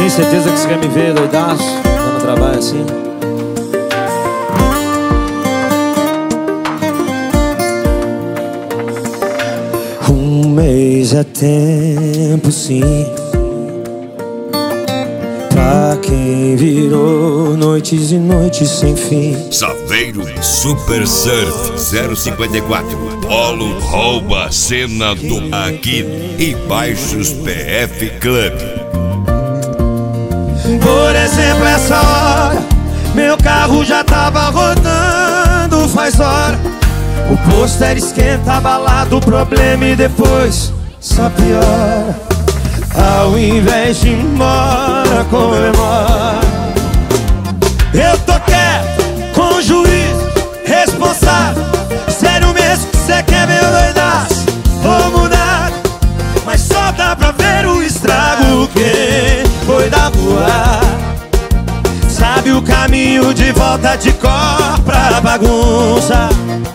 Tenho certeza que você quer me ver doidaço, dando trabalho assim. Um mês é tempo, sim, pra quem virou noites e noites sem fim. Saveiro Super Surf 054 Polo rouba a cena do Aquino e Baixos PF Club. Por exemplo, essa hora meu carro já tava rodando faz hora. O pôster esquenta, abalado, o problema e depois só piora. Ao invés de ir embora, comemora. Eu tô quieto, com o juiz responsável. Sério mesmo que cê quer ver eu doidaço? Vou mudar, mas só dá pra ver o estrago. Quem foi da rua sabe o caminho de volta de cor pra bagunça.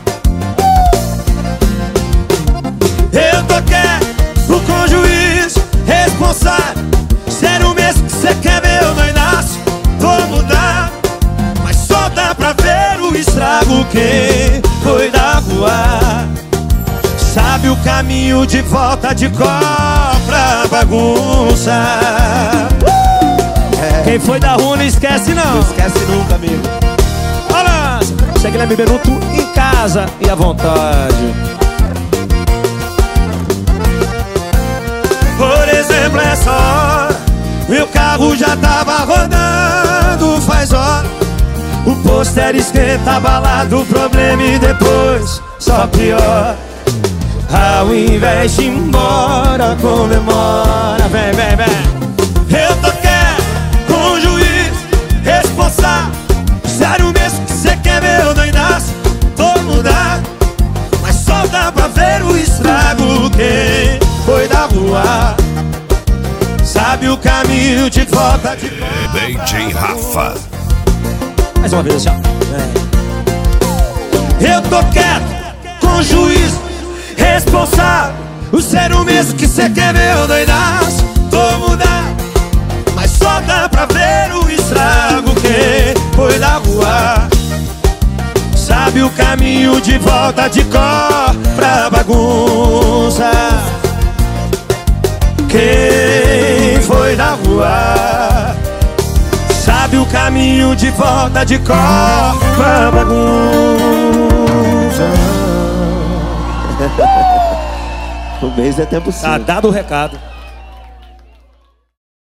Eu tô quieto, com o juiz responsável. Sério mesmo que cê quer ver eu doidaço? Vou mudar, mas só dá pra ver o estrago. Quem foi da rua sabe o caminho de volta de cor pra bagunça. Quem foi da rua não esquece não. Não esquece nunca, amigo. Olha, segue lá, Beberuto em casa e à vontade. Por exemplo, essa hora meu carro já tava rodando faz hora. O pôster esquenta, abalado, o problema e depois só piora. Ao invés de ir embora, comemora. Vem, vem, vem. Eu tô quieto, com o juiz responsável. Sério mesmo que cê quer ver eu doidaço? Vou mudar, mas só dá pra ver o estrago. Quem foi da rua sabe o caminho de volta de DJ Rafa. mais uma vez assim, ó. Eu tô quieto, com o juiz responsável. O sério mesmo que cê quer ver eu doidaço? Vou mudar, mas só dá pra ver o estrago. Quem foi da rua sabe o caminho de volta de cor pra bagunça. Quem foi da rua sabe o caminho de volta de cor pra bagunça. Um mês é tempo sim. Tá dado o recado.